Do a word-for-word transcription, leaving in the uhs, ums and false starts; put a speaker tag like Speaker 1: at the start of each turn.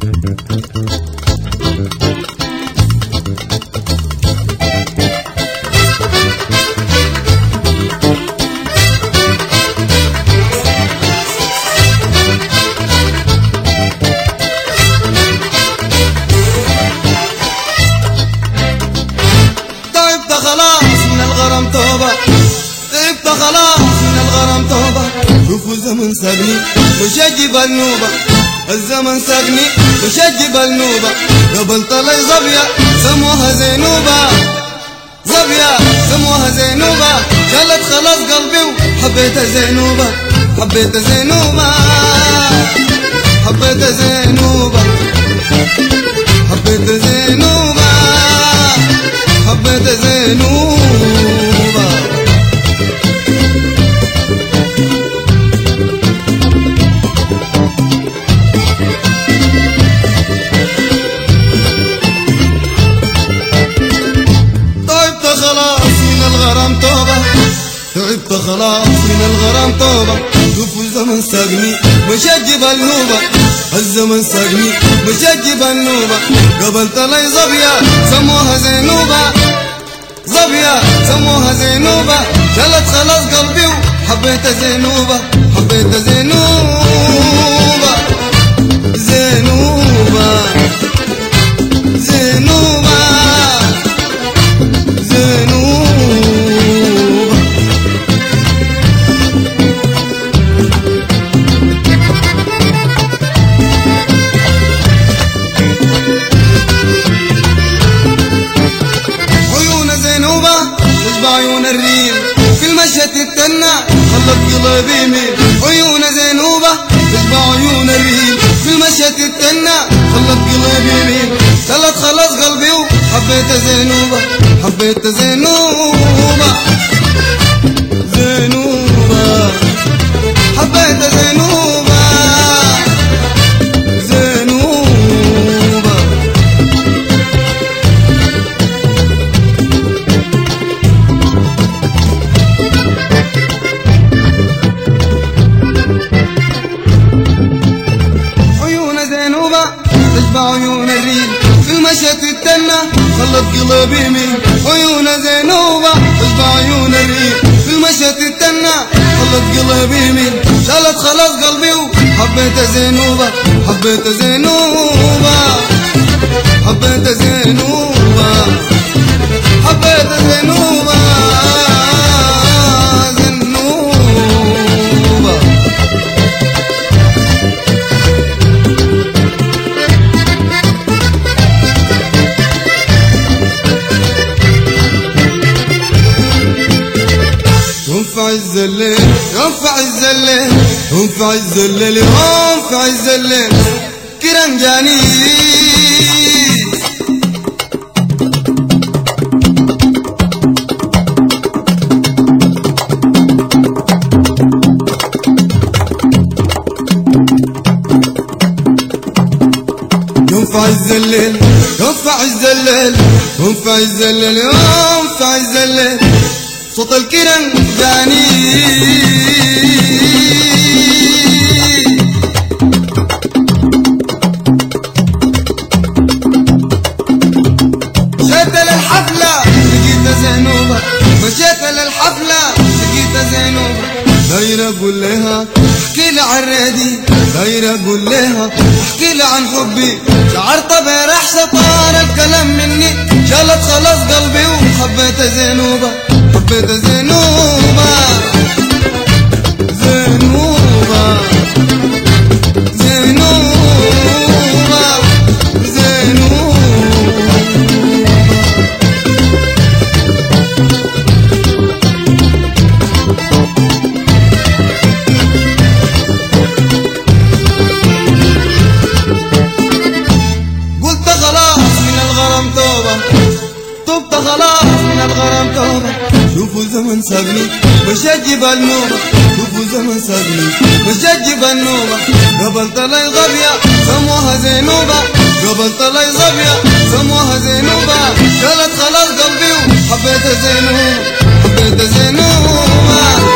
Speaker 1: طيبت خلاص من الغرام توبة. شوفوا الزمن ساقني وشجب النوبة، الزمن ساقني وشجب النوبة. قبل طلع زبية سموها زينوبة، زبية سموها زينوبة. شالت خلاص قلبي وحبيت زينوبة، حبيت زينوبة، حبيت زينوبة، حبيت زينوبة، حبيت زينوبة. طيبت خلاص من الغرام توبة، تعبت خلاص من الغرام توبة. شوفوا الزمن ساقني مشجب النوبة، الزمن ساقني مشجب النوبة. قبل طلع زبية سموها زينوبة، زبية سموها زينوبة. شالت خلاص قلبي وحبيت زينوبة، حبيت زينوبة، زينوبة، زينوبة، زينوبة. عيون زينوبة تشبه عيون الريم، في المشهد تتنى خلت قلبي يميل. عيون زينوبة تشبه عيون الريم، في المشهد تتنى خلت قلبي يميل. شالت خلاص قلبي وحبيت زينوبة، حبيت زينوبة، زينوبة، حبيت زينوبة، زينوبة. عيون زينوبة تشبه عيون الريم، في المشهد تتنى خلت قلبي يميل. عيون زينوبة تشبه عيون الريم، في المشهد تتنى خلت قلبي يميل. شالت خلاص قلبي وحبيت زينوبة، حبيت زينوبة، حبيت زينوبة، حبيت زينوبة، زينوبة. يوم في عز الليل، يوم في عز الليل، يوم في عز الليل، يوم في عز الليل كرنجاني. يوم في عز الليل، يوم في عز الليل، يوم في عز الليل، يوم في عز الليل صوت الكرنجاني. مشيت للحفلة لقيت زينوبة، مشيت للحفلة لقيت زينوبة. دايرة اقول لها احكي لي عن ريدي، دايرة اقول لها احكي لي عن حبي. شعرت بريح شطار الكلام مني، شالت خلاص قلبي وحبيت زينوبة، حبيت زينوبة، زينوبة، زينوبة، زينوبة. قلت خلاص من الغرام توبة، تبت خلاص من الغرام توبة. شوفوا زمن ساقني بشجب النوبة، شوفوا زمن ساقني بشجب النوبة. قبل طلع ظبية سموها زينوبة، قبل طلع ظبية سموها زينوبة. شالت خلاص قلبي وحبيت زينوبة، حبيت زينوبة.